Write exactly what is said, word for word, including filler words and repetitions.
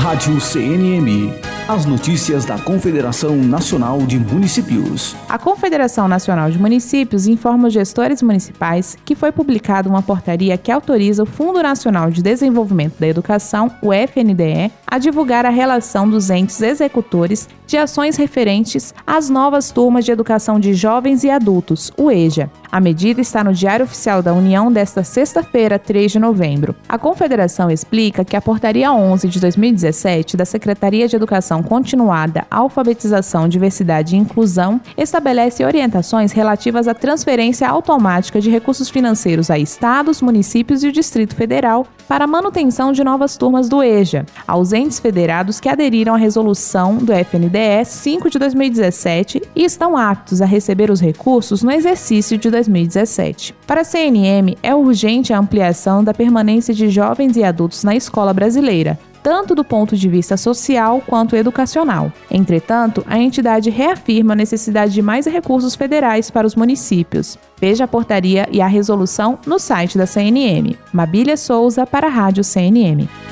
Rádio C N M. As notícias da Confederação Nacional de Municípios. A Confederação Nacional de Municípios informa aos gestores municipais que foi publicada uma portaria que autoriza o Fundo Nacional de Desenvolvimento da Educação, o F N D E, a divulgar a relação dos entes executores de ações referentes às novas turmas de educação de jovens e adultos, o EJA. A medida está no Diário Oficial da União desta sexta-feira, três de novembro. A Confederação explica que a Portaria onze de dois mil e dezessete da Secretaria de Educação Continuada, Alfabetização, Diversidade e Inclusão estabelece orientações relativas à transferência automática de recursos financeiros a estados, municípios e o Distrito Federal para a manutenção de novas turmas do EJA, aos entes federados que aderiram à resolução do F N D E cinco de dois mil e dezessete e estão aptos a receber os recursos no exercício de dois mil e dezessete. Para a C N M, é urgente a ampliação da permanência de jovens e adultos na escola brasileira, tanto do ponto de vista social quanto educacional. Entretanto, a entidade reafirma a necessidade de mais recursos federais para os municípios. Veja a portaria e a resolução no site da C N M. Mabília Souza para a Rádio C N M.